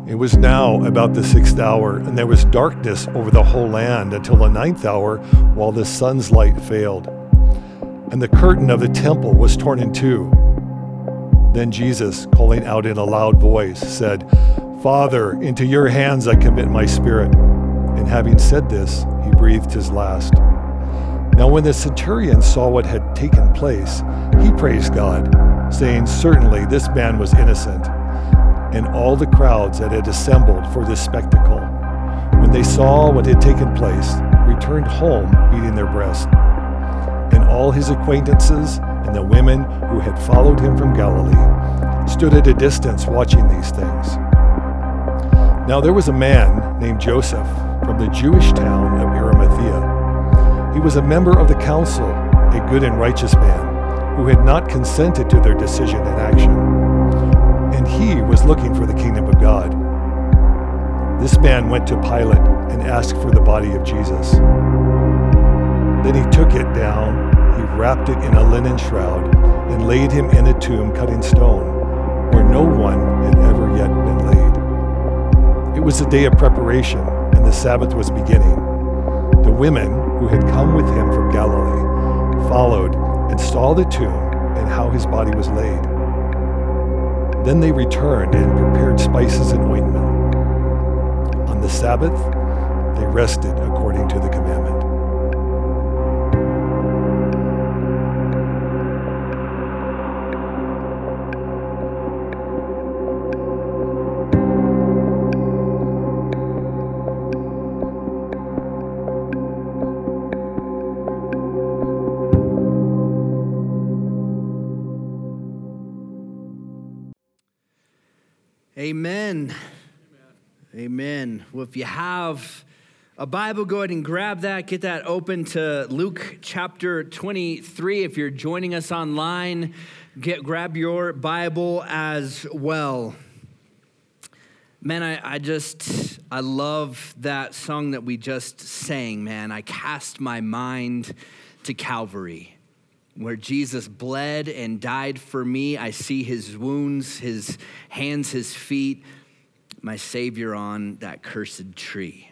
It was now about the 6th hour, and there was darkness over the whole land until the 9th hour, while the sun's light failed. And the curtain of the temple was torn in two. Then Jesus, calling out in a loud voice, said, "Father, into your hands I commit my spirit." And having said this, he breathed his last. Now when the centurion saw what had taken place, he praised God, saying, "Certainly this man was innocent." And all the crowds that had assembled for this spectacle, when they saw what had taken place, returned home beating their breasts. And all his acquaintances and the women who had followed him from Galilee stood at a distance watching these things. Now there was a man named Joseph from the Jewish town of Arimathea. He was a member of the council, a good and righteous man, who had not consented to their decision and action. And he was looking for the kingdom of God. This man went to Pilate and asked for the body of Jesus. Then he took it down, he wrapped it in a linen shroud, and laid him in a tomb cut in stone, where no one had ever yet been laid. It was a day of preparation, and the Sabbath was beginning. The women who had come with him from Galilee followed and saw the tomb and how his body was laid. Then they returned and prepared spices and ointment. On the Sabbath, they rested according to the commandment. Amen. Amen. Well, if you have a Bible, go ahead and grab that. Get that open to Luke chapter 23. If you're joining us online, grab your Bible as well. Man, I love that song that we just sang, man. I cast my mind to Calvary, where Jesus bled and died for me. I see his wounds, his hands, his feet, my Savior on that cursed tree.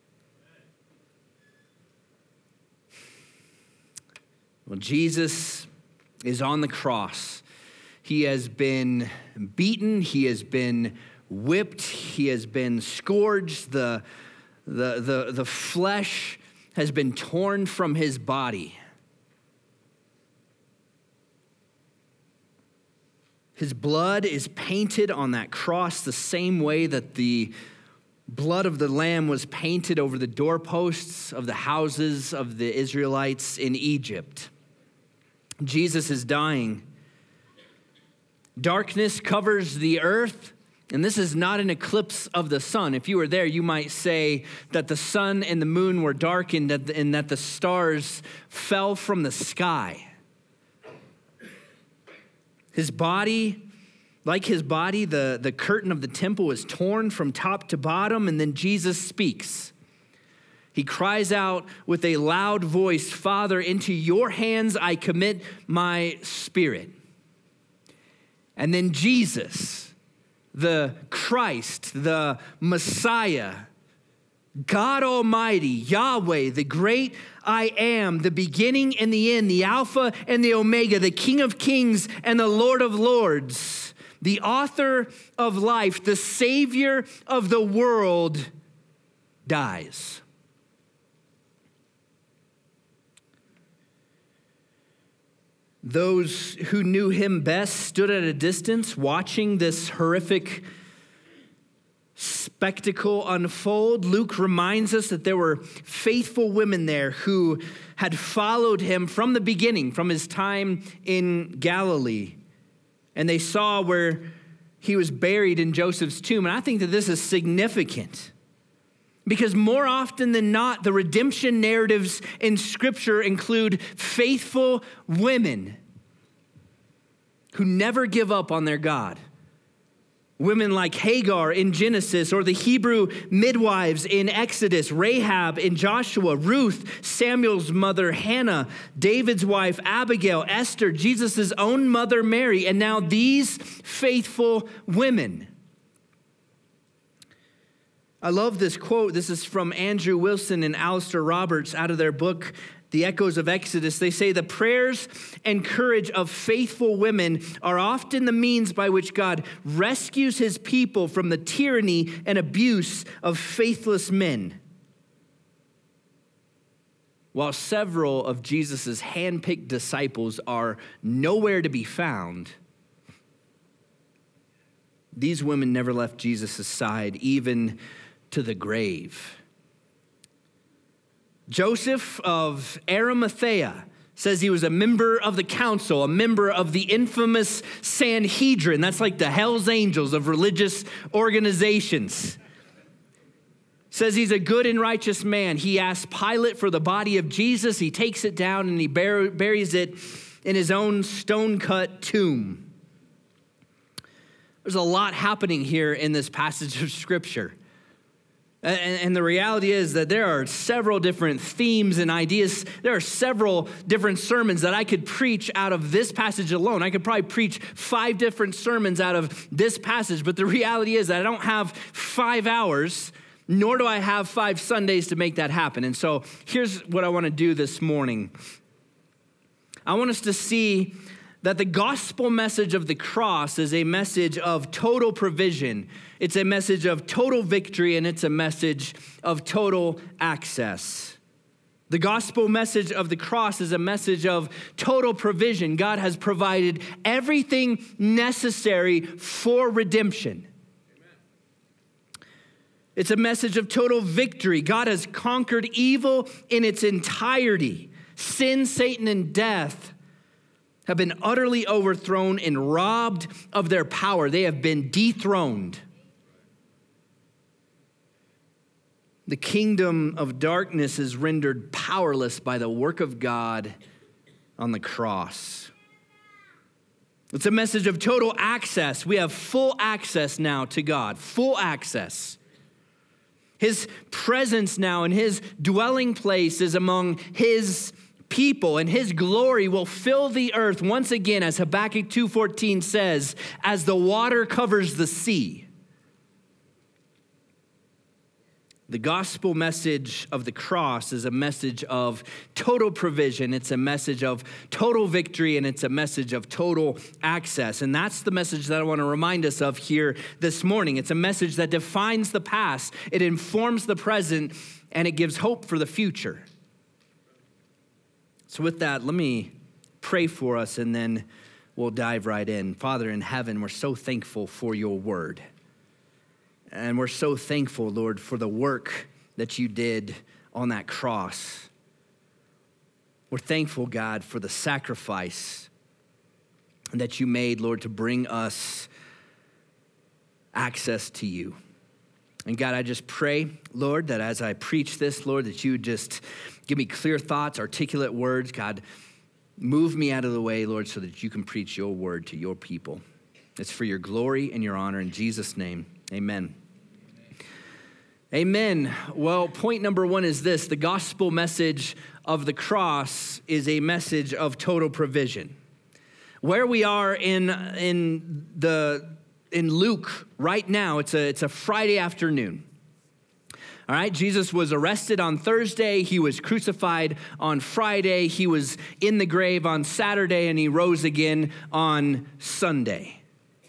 Well, Jesus is on the cross. He has been beaten. He has been whipped. He has been scourged. The flesh has been torn from his body. His blood is painted on that cross the same way that the blood of the Lamb was painted over the doorposts of the houses of the Israelites in Egypt. Jesus is dying. Darkness covers the earth, and this is not an eclipse of the sun. If you were there, you might say that the sun and the moon were darkened and that the stars fell from the sky. His body, like his body, the curtain of the temple was torn from top to bottom, and then Jesus speaks. He cries out with a loud voice, "Father, into your hands I commit my spirit." And then Jesus, the Christ, the Messiah, God Almighty, Yahweh, the great I am, the beginning and the end, the Alpha and the Omega, the King of Kings and the Lord of Lords, the author of life, the Savior of the world, dies. Those who knew him best stood at a distance watching this horrific spectacle unfold. Luke reminds us that there were faithful women there who had followed him from the beginning, from his time in Galilee. And they saw where he was buried in Joseph's tomb. And I think that this is significant because more often than not, the redemption narratives in Scripture include faithful women who never give up on their God. Women like Hagar in Genesis, or the Hebrew midwives in Exodus, Rahab in Joshua, Ruth, Samuel's mother Hannah, David's wife Abigail, Esther, Jesus' own mother Mary, and now these faithful women. I love this quote. This is from Andrew Wilson and Alistair Roberts out of their book, The Echoes of Exodus. They say the prayers and courage of faithful women are often the means by which God rescues his people from the tyranny and abuse of faithless men. While several of Jesus' handpicked disciples are nowhere to be found, these women never left Jesus' side, even to the grave. Joseph of Arimathea says he was a member of the council, a member of the infamous Sanhedrin. That's like the Hells Angels of religious organizations. Says he's a good and righteous man. He asked Pilate for the body of Jesus. He takes it down and he buries it in his own stone-cut tomb. There's a lot happening here in this passage of Scripture. And the reality is that there are several different themes and ideas. There are several different sermons that I could preach out of this passage alone. I could probably preach 5 different sermons out of this passage. But the reality is that I don't have 5 hours, nor do I have 5 Sundays to make that happen. And so here's what I want to do this morning. I want us to see that the gospel message of the cross is a message of total provision. It's a message of total victory, and it's a message of total access. The gospel message of the cross is a message of total provision. God has provided everything necessary for redemption. It's a message of total victory. God has conquered evil in its entirety. Sin, Satan, and death have been utterly overthrown and robbed of their power. They have been dethroned. The kingdom of darkness is rendered powerless by the work of God on the cross. It's a message of total access. We have full access now to God, full access. His presence now and his dwelling place is among his people, and his glory will fill the earth once again, as Habakkuk 2:14 says, as the water covers the sea. The gospel message of the cross is a message of total provision. It's a message of total victory, and it's a message of total access. And that's the message that I want to remind us of here this morning. It's a message that defines the past, it informs the present, and it gives hope for the future. So with that, let me pray for us, and then we'll dive right in. Father in heaven, we're so thankful for your word. And we're so thankful, Lord, for the work that you did on that cross. We're thankful, God, for the sacrifice that you made, Lord, to bring us access to you. And God, I just pray, Lord, that as I preach this, Lord, that you would just give me clear thoughts, articulate words. God, move me out of the way, Lord, so that you can preach your word to your people. It's for your glory and your honor. In Jesus' name, amen. Amen. Well, point number 1 is this. The gospel message of the cross is a message of total provision. Where we are in Luke right now, it's a Friday afternoon. All right, Jesus was arrested on Thursday. He was crucified on Friday. He was in the grave on Saturday, and he rose again on Sunday.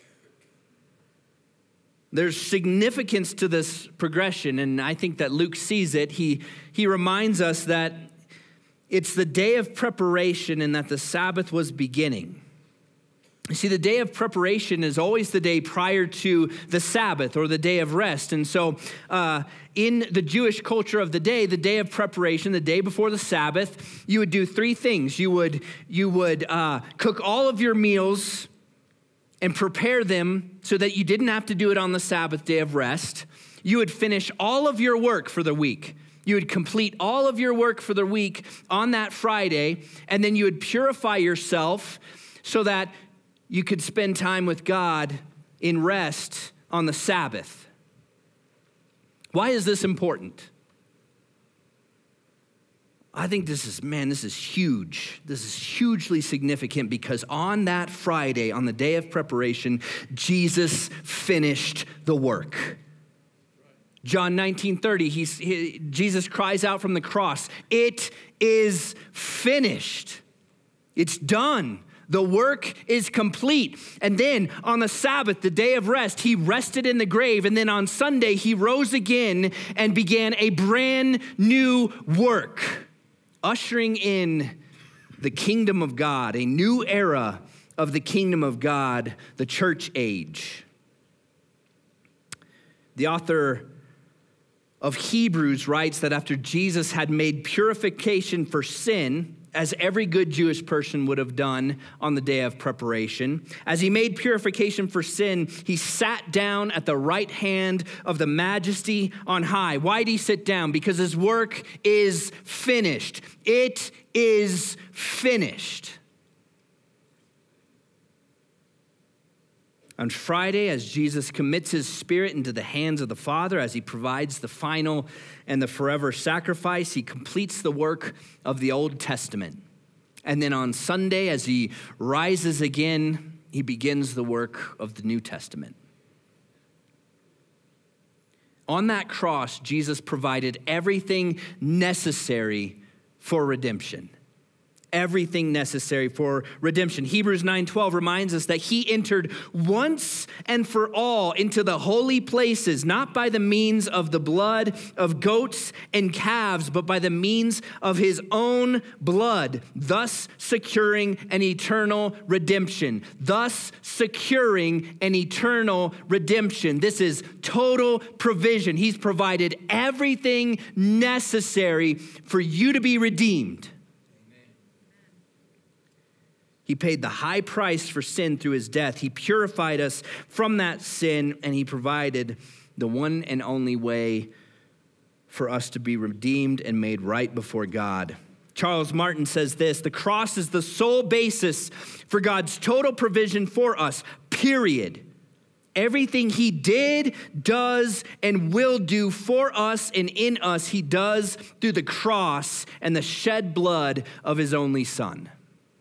There's significance to this progression, and I think that Luke sees it. He reminds us that it's the day of preparation and that the Sabbath was beginning. You see, the day of preparation is always the day prior to the Sabbath or the day of rest. And so in the Jewish culture of the day of preparation, the day before the Sabbath, you would do 3 things. You would cook all of your meals and prepare them so that you didn't have to do it on the Sabbath day of rest. You would finish all of your work for the week. You would complete all of your work for the week on that Friday, and then you would purify yourself so that you could spend time with God in rest on the Sabbath. Why is this important? I think this is huge. This is hugely significant because on that Friday, on the day of preparation, Jesus finished the work. John 19:30, Jesus cries out from the cross, "It is finished." It's done. The work is complete. And then on the Sabbath, the day of rest, he rested in the grave. And then on Sunday, he rose again and began a brand new work, ushering in the kingdom of God, a new era of the kingdom of God, the church age. The author of Hebrews writes that after Jesus had made purification for sin, as every good Jewish person would have done on the day of preparation, as he made purification for sin, he sat down at the right hand of the Majesty on high. Why did he sit down? Because his work is finished. It is finished. On Friday, as Jesus commits his spirit into the hands of the Father, as he provides the final and the forever sacrifice, he completes the work of the Old Testament. And then on Sunday, as he rises again, he begins the work of the New Testament. On that cross, Jesus provided everything necessary for redemption. Everything necessary for redemption. Hebrews 9:12 reminds us that he entered once and for all into the holy places, not by the means of the blood of goats and calves, but by the means of his own blood, thus securing an eternal redemption. Thus securing an eternal redemption. This is total provision. He's provided everything necessary for you to be redeemed. He paid the high price for sin through his death. He purified us from that sin, and he provided the one and only way for us to be redeemed and made right before God. Charles Martin says this: the cross is the sole basis for God's total provision for us, period. Everything he did, does, and will do for us and in us, he does through the cross and the shed blood of his only Son.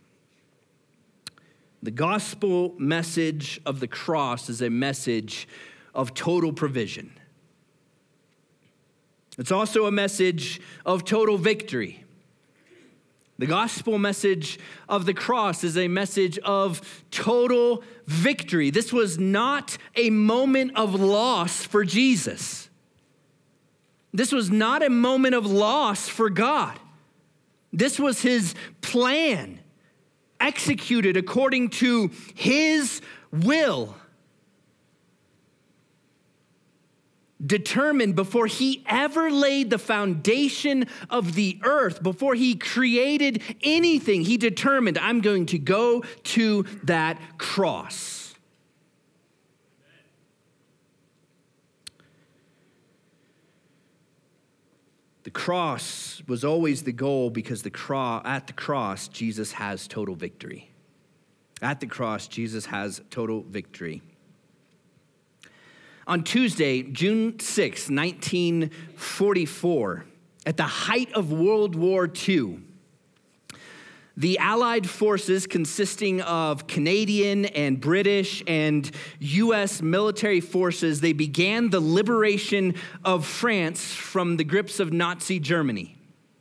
The gospel message of the cross is a message of total provision. It's also a message of total victory. The gospel message of the cross is a message of total victory. This was not a moment of loss for Jesus. This was not a moment of loss for God. This was his plan, executed according to his will, determined before he ever laid the foundation of the earth, before he created anything. He determined, I'm going to go to that cross. The cross was always the goal because at the cross, Jesus has total victory. At the cross, Jesus has total victory. On Tuesday, June 6, 1944, at the height of World War II, the Allied forces consisting of Canadian and British and U.S. military forces, they began the liberation of France from the grips of Nazi Germany.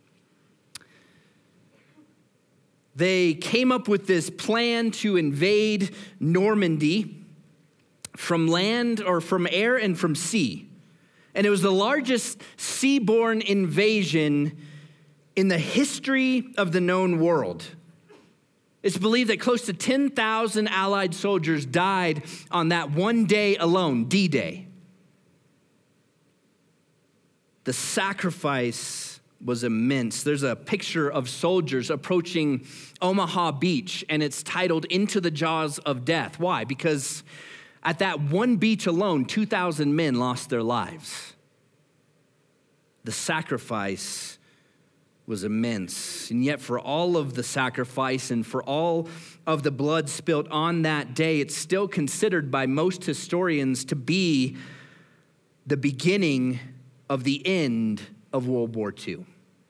They came up with this plan to invade Normandy from land or from air and from sea. And it was the largest seaborne invasion in the history of the known world. It's believed that close to 10,000 Allied soldiers died on that one day alone, D-Day. The sacrifice was immense. There's a picture of soldiers approaching Omaha Beach, and it's titled "Into the Jaws of Death." Why? Because at that one beach alone, 2,000 men lost their lives. The sacrifice was immense. And yet for all of the sacrifice and for all of the blood spilt on that day, it's still considered by most historians to be the beginning of the end of World War II.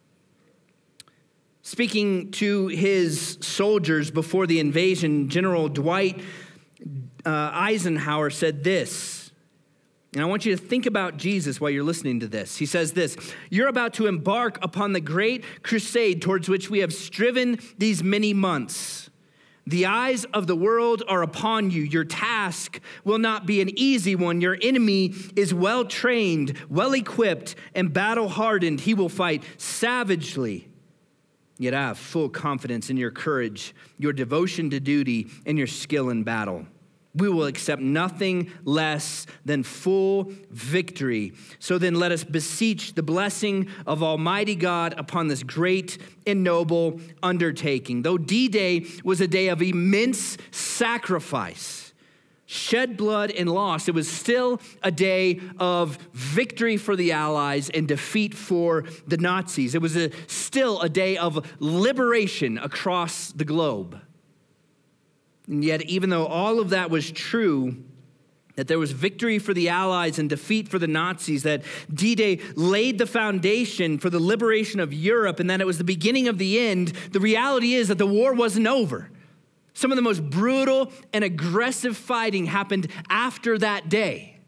Speaking to his soldiers before the invasion, General Dwight Eisenhower said this, And I want you to think about Jesus while you're listening to this. He says this, "You're about to embark upon the great crusade towards which we have striven these many months. The eyes of the world are upon you. Your task will not be an easy one. Your enemy is well trained, well equipped, and battle hardened. He will fight savagely. Yet I have full confidence in your courage, your devotion to duty, and your skill in battle. We will accept nothing less than full victory. So then let us beseech the blessing of Almighty God upon this great and noble undertaking." Though D-Day was a day of immense sacrifice, shed blood and loss, it was still a day of victory for the Allies and defeat for the Nazis. It was still a day of liberation across the globe. And yet, even though all of that was true, that there was victory for the Allies and defeat for the Nazis, that D-Day laid the foundation for the liberation of Europe, and that it was the beginning of the end, the reality is that the war wasn't over. Some of the most brutal and aggressive fighting happened after that day.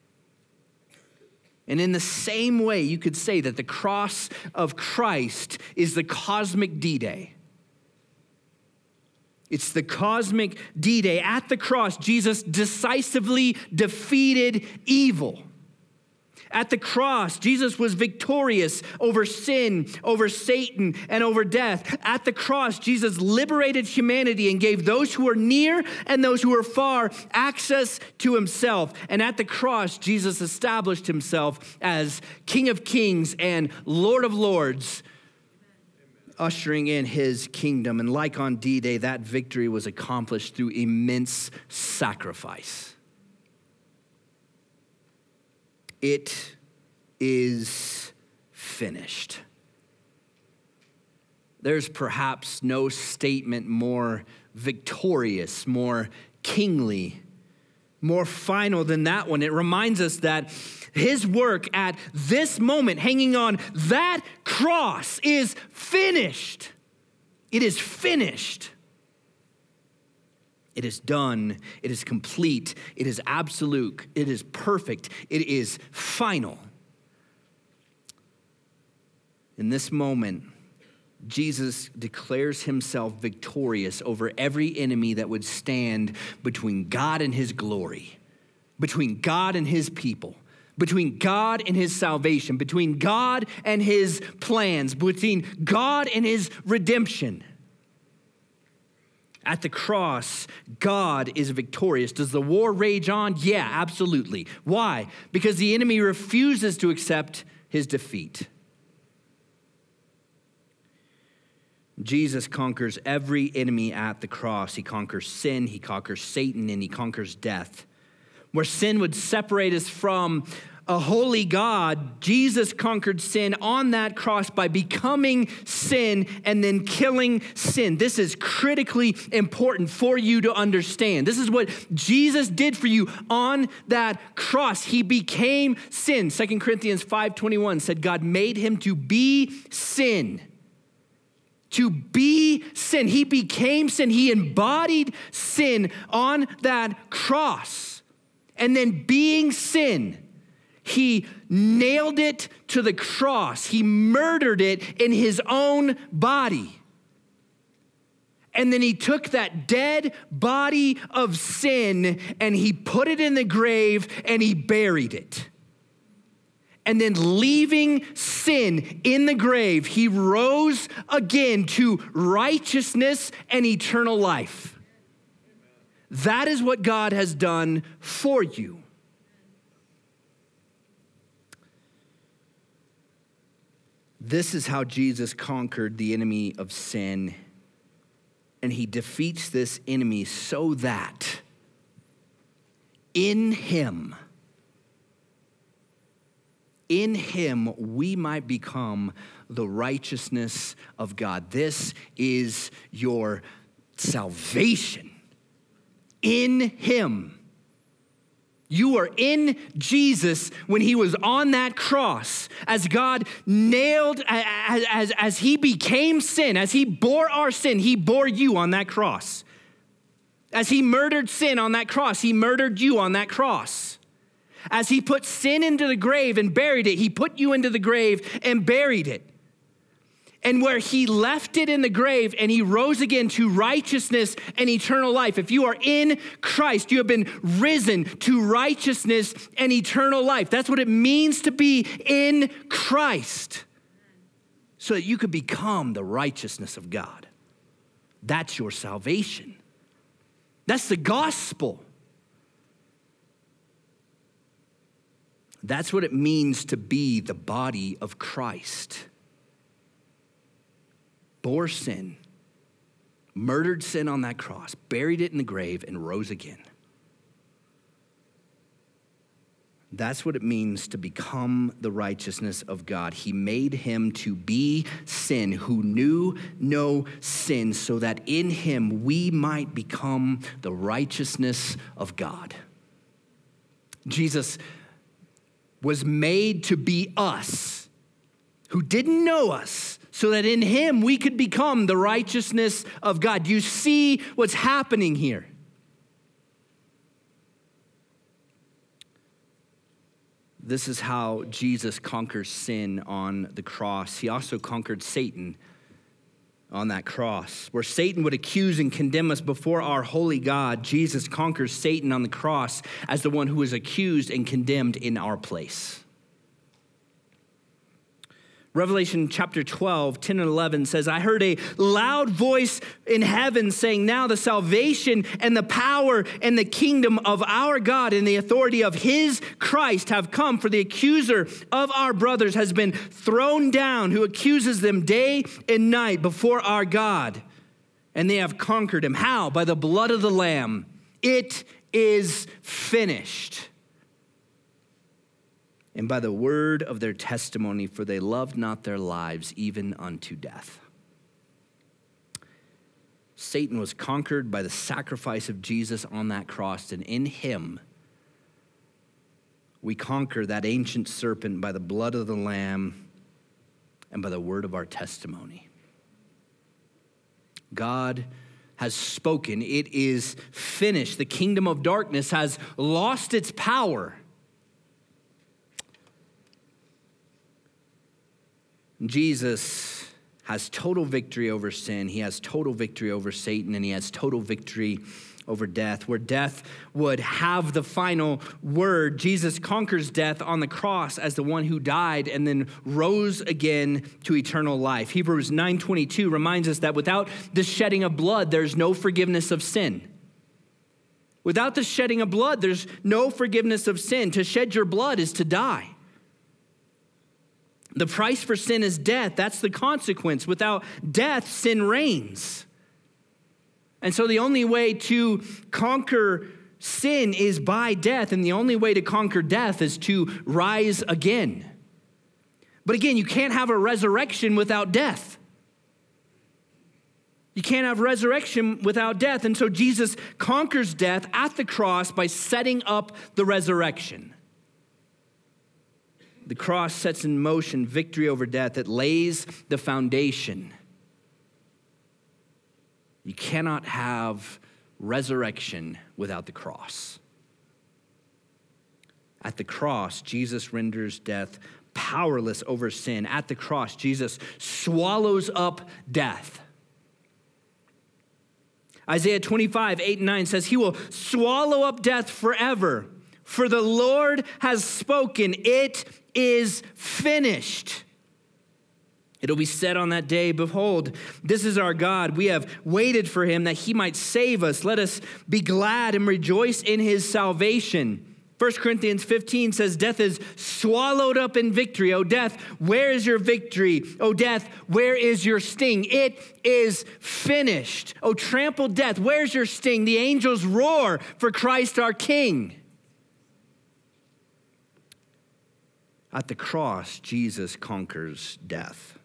And in the same way, you could say that the cross of Christ is the cosmic D-Day. It's the cosmic D-Day. At the cross, Jesus decisively defeated evil. At the cross, Jesus was victorious over sin, over Satan, and over death. At the cross, Jesus liberated humanity and gave those who are near and those who are far access to himself. And at the cross, Jesus established himself as King of Kings and Lord of Lords, ushering in his kingdom. And like on D-Day, that victory was accomplished through immense sacrifice. It is finished. There's perhaps no statement more victorious, more kingly, more final than that one. It reminds us that his work at this moment, hanging on that cross, is finished. It is finished. It is done. It is complete. It is absolute. It is perfect. It is final. In this moment, Jesus declares himself victorious over every enemy that would stand between God and his glory, between God and his people, between God and his salvation, between God and his plans, between God and his redemption. At the cross, God is victorious. Does the war rage on? Yeah, absolutely. Why? Because the enemy refuses to accept his defeat. Jesus conquers every enemy at the cross. He conquers sin, he conquers Satan, and he conquers death. Where sin would separate us from a holy God, Jesus conquered sin on that cross by becoming sin and then killing sin. This is critically important for you to understand. This is what Jesus did for you on that cross. He became sin. 2 Corinthians 5:21 said God made him to be sin. To be sin. He became sin. He embodied sin on that cross. And then being sin, he nailed it to the cross. He murdered it in his own body. And then he took that dead body of sin and he put it in the grave and he buried it. And then leaving sin in the grave, he rose again to righteousness and eternal life. That is what God has done for you. This is how Jesus conquered the enemy of sin. And he defeats this enemy so that in him we might become the righteousness of God. This is your salvation. In him. You are in Jesus when he was on that cross. As God nailed, as he became sin, as he bore our sin, he bore you on that cross. As he murdered sin on that cross, he murdered you on that cross. As he put sin into the grave and buried it, he put you into the grave and buried it. And where he left it in the grave and he rose again to righteousness and eternal life. If you are in Christ, you have been risen to righteousness and eternal life. That's what it means to be in Christ. So that you could become the righteousness of God. That's your salvation. That's the gospel. That's what it means to be the body of Christ. Bore sin, murdered sin on that cross, buried it in the grave, and rose again. That's what it means to become the righteousness of God. He made him to be sin, who knew no sin, so that in him we might become the righteousness of God. Jesus was made to be us, who didn't know us, so that in him we could become the righteousness of God. You see what's happening here. This is how Jesus conquers sin on the cross. He also conquered Satan on that cross. Where Satan would accuse and condemn us before our holy God, Jesus conquers Satan on the cross as the one who is accused and condemned in our place. Revelation chapter 12, 10 and 11 says, I heard a loud voice in heaven saying, now the salvation and the power and the kingdom of our God and the authority of his Christ have come, for the accuser of our brothers has been thrown down, who accuses them day and night before our God. And they have conquered him. How? By the blood of the Lamb. It is finished. And by the word of their testimony, for they loved not their lives even unto death. Satan was conquered by the sacrifice of Jesus on that cross, and in him we conquer that ancient serpent by the blood of the Lamb and by the word of our testimony. God has spoken. It is finished. The kingdom of darkness has lost its power. Jesus has total victory over sin. He has total victory over Satan, and he has total victory over death. Where death would have the final word, Jesus conquers death on the cross as the one who died and then rose again to eternal life. Hebrews 9:22 reminds us that without the shedding of blood, there's no forgiveness of sin. Without the shedding of blood, there's no forgiveness of sin. To shed your blood is to die. The price for sin is death. That's the consequence. Without death, sin reigns. And so the only way to conquer sin is by death, and the only way to conquer death is to rise again. But again, you can't have a resurrection without death. You can't have resurrection without death. And so Jesus conquers death at the cross by setting up the resurrection. The cross sets in motion victory over death. It lays the foundation. You cannot have resurrection without the cross. At the cross, Jesus renders death powerless over sin. At the cross, Jesus swallows up death. Isaiah 25, 8 and 9 says, he will swallow up death forever. For the Lord has spoken, it is finished. It'll be said on that day, behold, this is our God. We have waited for him that he might save us. Let us be glad and rejoice in his salvation. 1 Corinthians 15 says, death is swallowed up in victory. O death, where is your victory? O death, where is your sting? It is finished. O trampled death, where's your sting? The angels roar for Christ our King. At the cross, Jesus conquers death.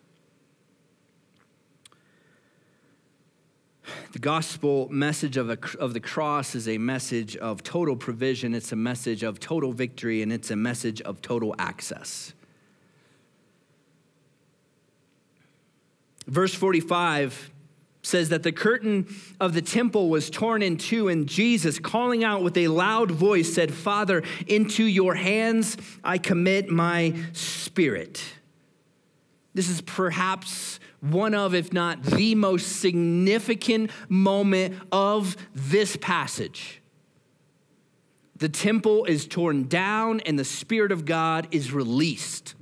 The gospel message of the cross is a message of total provision. It's a message of total victory, and it's a message of total access. Verse 45 says that the curtain of the temple was torn in two, and Jesus, calling out with a loud voice, said, "Father, into your hands I commit my spirit." This is perhaps one of, if not the most significant moment of this passage. The temple is torn down and the Spirit of God is released.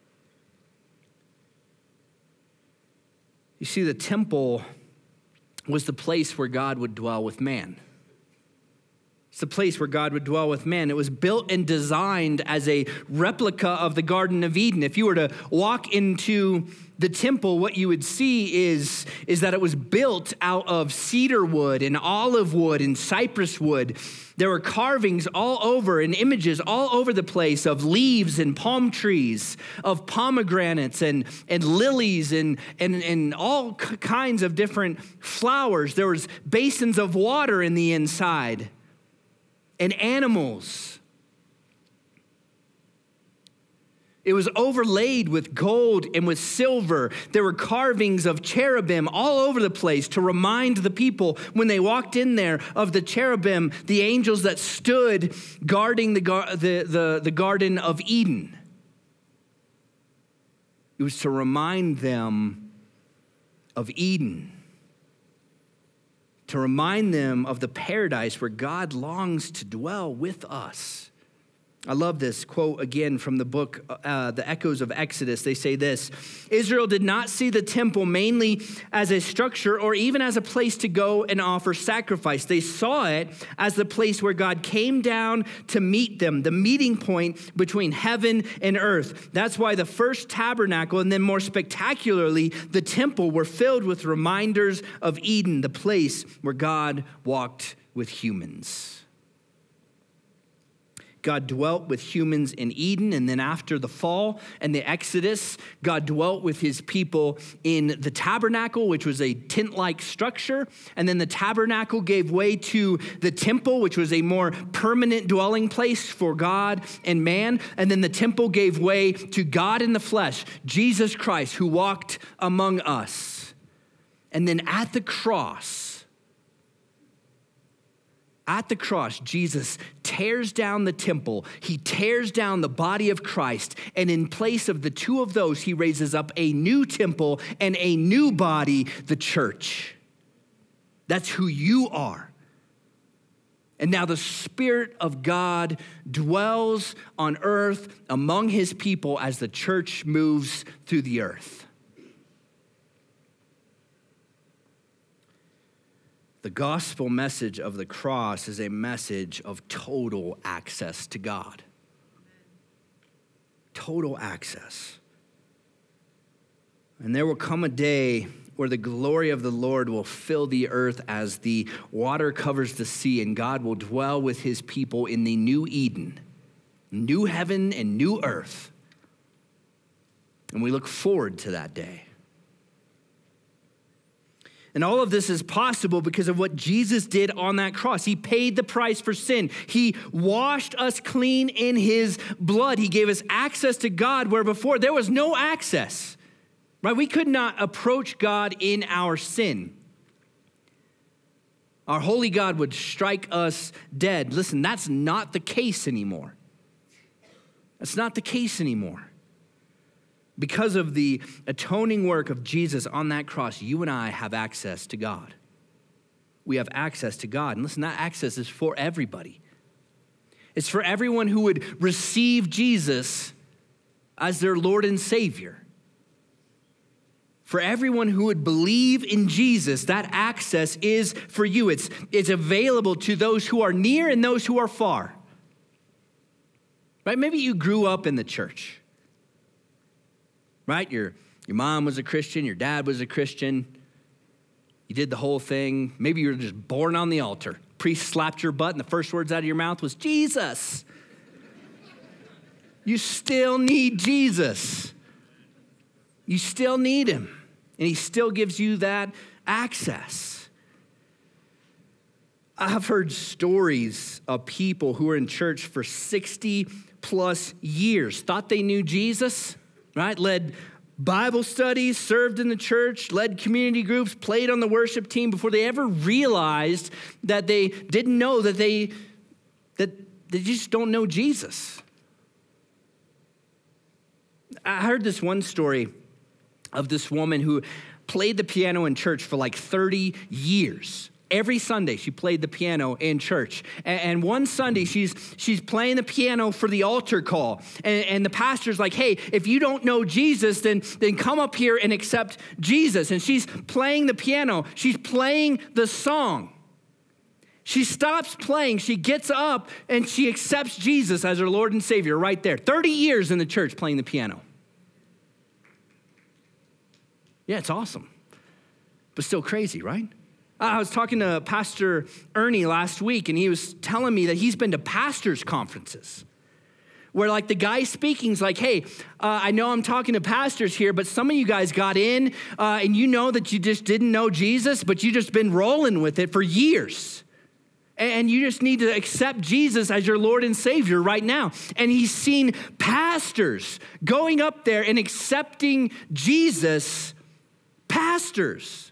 You see, the temple was the place where God would dwell with man. It's the place where God would dwell with man. It was built and designed as a replica of the Garden of Eden. If you were to walk into the temple, what you would see is that it was built out of cedar wood and olive wood and cypress wood. There were carvings all over and images all over the place of leaves and palm trees, of pomegranates and lilies and all kinds of different flowers. There was basins of water in the inside and animals. It was overlaid with gold and with silver. There were carvings of cherubim all over the place to remind the people when they walked in there of the cherubim, the angels that stood guarding the Garden of Eden. It was to remind them of Eden, to remind them of the paradise where God longs to dwell with us. I love this quote again from the book, The Echoes of Exodus. They say this: Israel did not see the temple mainly as a structure or even as a place to go and offer sacrifice. They saw it as the place where God came down to meet them, the meeting point between heaven and earth. That's why the first tabernacle, and then more spectacularly, the temple, were filled with reminders of Eden, the place where God walked with humans. God dwelt with humans in Eden, and then after the fall and the Exodus, God dwelt with his people in the tabernacle, which was a tent-like structure, and then the tabernacle gave way to the temple, which was a more permanent dwelling place for God and man, and then the temple gave way to God in the flesh, Jesus Christ, who walked among us. And then at the cross, Jesus tears down the temple. He tears down the body of Christ. And in place of the two of those, he raises up a new temple and a new body, the church. That's who you are. And now the Spirit of God dwells on earth among his people as the church moves through the earth. The gospel message of the cross is a message of total access to God. Total access. And there will come a day where the glory of the Lord will fill the earth as the water covers the sea, and God will dwell with his people in the new Eden, new heaven and new earth. And we look forward to that day. And all of this is possible because of what Jesus did on that cross. He paid the price for sin. He washed us clean in his blood. He gave us access to God where before there was no access, right? We could not approach God in our sin. Our holy God would strike us dead. Listen, that's not the case anymore. That's not the case anymore. Because of the atoning work of Jesus on that cross, you and I have access to God. We have access to God. And listen, that access is for everybody. It's for everyone who would receive Jesus as their Lord and Savior. For everyone who would believe in Jesus, that access is for you. It's available to those who are near and those who are far. Right? Maybe you grew up in the church. Right? Your mom was a Christian, your dad was a Christian. You did the whole thing. Maybe you were just born on the altar. Priest slapped your butt and the first words out of your mouth was, Jesus. You still need Jesus. You still need him. And he still gives you that access. I've heard stories of people who were in church for 60 plus years, thought they knew Jesus, right? Led Bible studies, served in the church, led community groups, played on the worship team before they ever realized that they didn't know that they just don't know Jesus. I heard this one story of this woman who played the piano in church for like 30 years. Every Sunday, she played the piano in church. And one Sunday, she's playing the piano for the altar call. And the pastor's like, hey, if you don't know Jesus, then come up here and accept Jesus. And she's playing the piano. She's playing the song. She stops playing. She gets up and she accepts Jesus as her Lord and Savior right there. 30 years in the church playing the piano. Yeah, it's awesome. But still crazy, right? I was talking to Pastor Ernie last week, and he was telling me that he's been to pastors' conferences where like the guy speaking's like, hey, I know I'm talking to pastors here, but some of you guys got in and you know that you just didn't know Jesus, but you just been rolling with it for years. And you just need to accept Jesus as your Lord and Savior right now. And he's seen pastors going up there and accepting Jesus, pastors.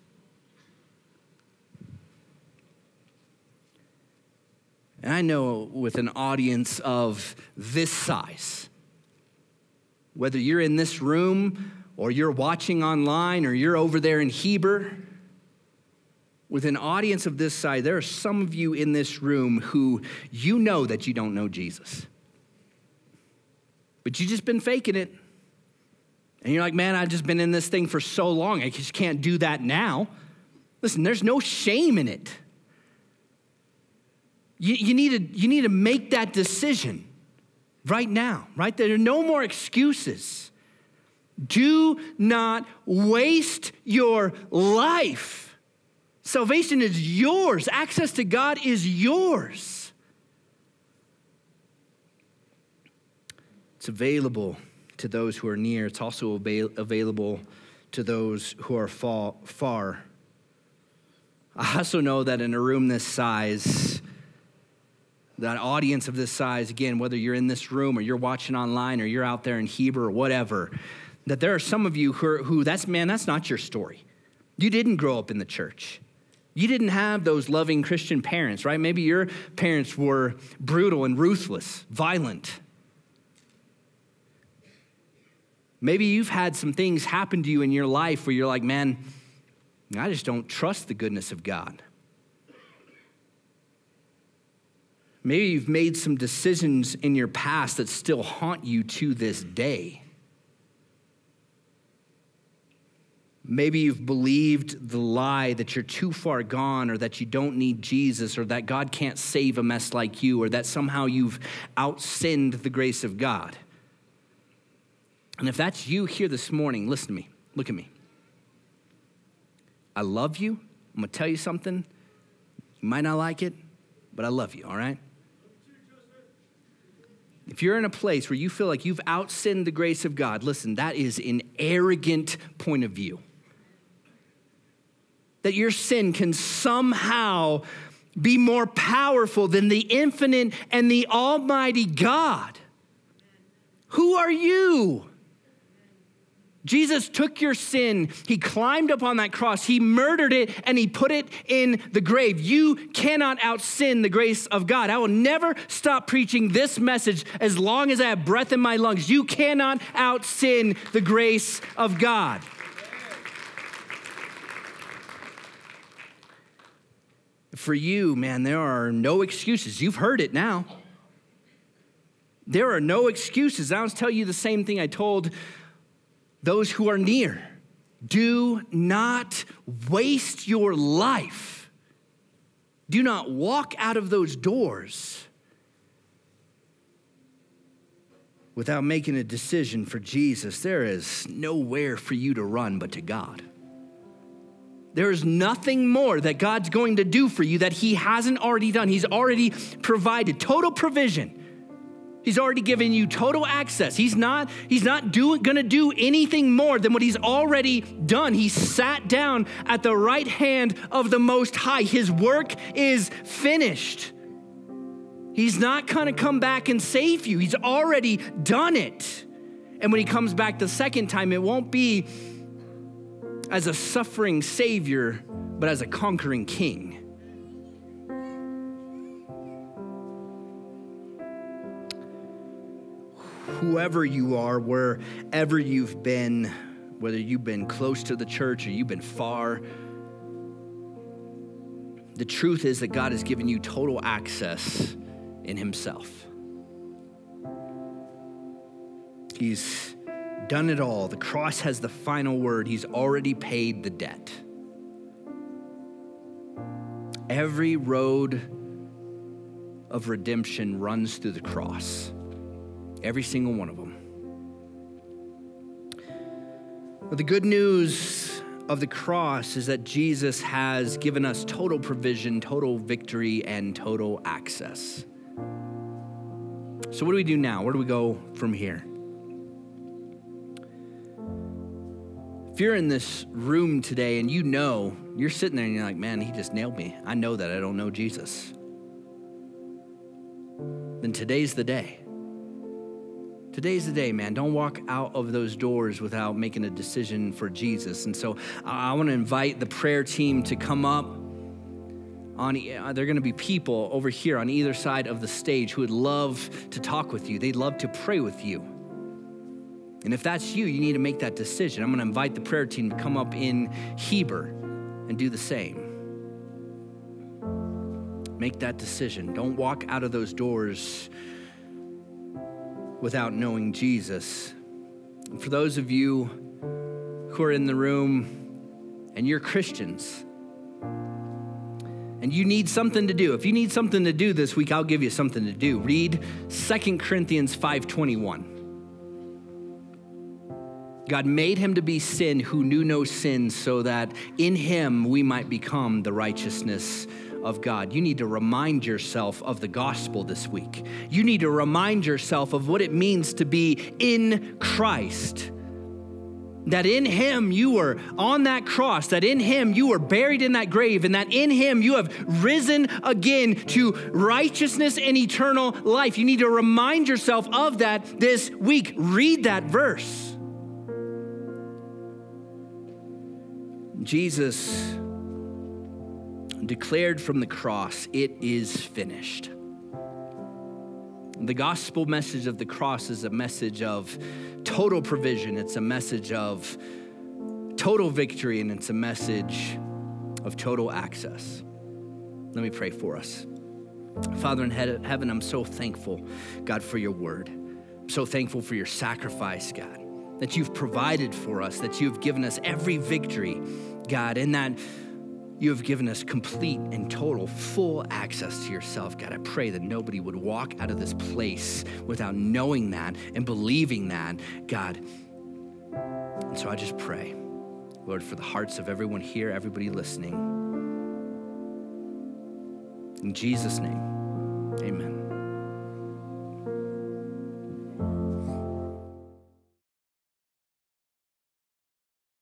And I know with an audience of this size, whether you're in this room or you're watching online or you're over there in Heber, with an audience of this size, there are some of you in this room who you know that you don't know Jesus. But you've just been faking it. And you're like, man, I've just been in this thing for so long, I just can't do that now. Listen, there's no shame in it. You need to make that decision right now, right? There are no more excuses. Do not waste your life. Salvation is yours. Access to God is yours. It's available to those who are near. It's also available to those who are far. I also know that in a room this size, that audience of this size, again, whether you're in this room or you're watching online or you're out there in Heber or whatever, that there are some of you who that's not your story. You didn't grow up in the church. You didn't have those loving Christian parents, right? Maybe your parents were brutal and ruthless, violent. Maybe you've had some things happen to you in your life where you're like, man, I just don't trust the goodness of God. Maybe you've made some decisions in your past that still haunt you to this day. Maybe you've believed the lie that you're too far gone or that you don't need Jesus or that God can't save a mess like you or that somehow you've out-sinned the grace of God. And if that's you here this morning, listen to me. Look at me. I love you. I'm going to tell you something. You might not like it, but I love you, all right? If you're in a place where you feel like you've out-sinned the grace of God, listen, that is an arrogant point of view. That your sin can somehow be more powerful than the infinite and the almighty God. Who are you? Jesus took your sin, he climbed up on that cross, he murdered it, and he put it in the grave. You cannot out-sin the grace of God. I will never stop preaching this message as long as I have breath in my lungs. You cannot out-sin the grace of God. For you, man, there are no excuses. You've heard it now. There are no excuses. I was telling you the same thing I told those who are near. Do not waste your life. Do not walk out of those doors without making a decision for Jesus. There is nowhere for you to run but to God. There is nothing more that God's going to do for you that he hasn't already done. He's already provided total provision. He's already given you total access. He's not going to do anything more than what he's already done. He sat down at the right hand of the Most High. His work is finished. He's not going to come back and save you. He's already done it. And when he comes back the second time, it won't be as a suffering Savior, but as a conquering King. Whoever you are, wherever you've been, whether you've been close to the church or you've been far, the truth is that God has given you total access in himself. He's done it all. The cross has the final word. He's already paid the debt. Every road of redemption runs through the cross. Every single one of them. But the good news of the cross is that Jesus has given us total provision, total victory, and total access. So what do we do now? Where do we go from here? If you're in this room today and you know, you're sitting there and you're like, man, he just nailed me. I know that I don't know Jesus. Then today's the day. Today's the day, man. Don't walk out of those doors without making a decision for Jesus. And so I want to invite the prayer team to come up. There are going to be people over here on either side of the stage who would love to talk with you. They'd love to pray with you. And if that's you, you need to make that decision. I'm going to invite the prayer team to come up in Heber and do the same. Make that decision. Don't walk out of those doors without knowing Jesus. And for those of you who are in the room and you're Christians and you need something to do, if you need something to do this week, I'll give you something to do. Read 2 Corinthians 5:21. God made him to be sin who knew no sin so that in him we might become the righteousness of God. You need to remind yourself of the gospel this week. You need to remind yourself of what it means to be in Christ. That in him you were on that cross, that in him you were buried in that grave, and that in him you have risen again to righteousness and eternal life. You need to remind yourself of that this week. Read that verse. Jesus declared from the cross, it is finished. The gospel message of the cross is a message of total provision. It's a message of total victory, and it's a message of total access. Let me pray for us. Father in heaven, I'm so thankful, God, for your word. I'm so thankful for your sacrifice, God, that you've provided for us, that you've given us every victory, God, and that you have given us complete and total, full access to yourself. God, I pray that nobody would walk out of this place without knowing that and believing that, God. And so I just pray, Lord, for the hearts of everyone here, everybody listening. In Jesus' name, amen.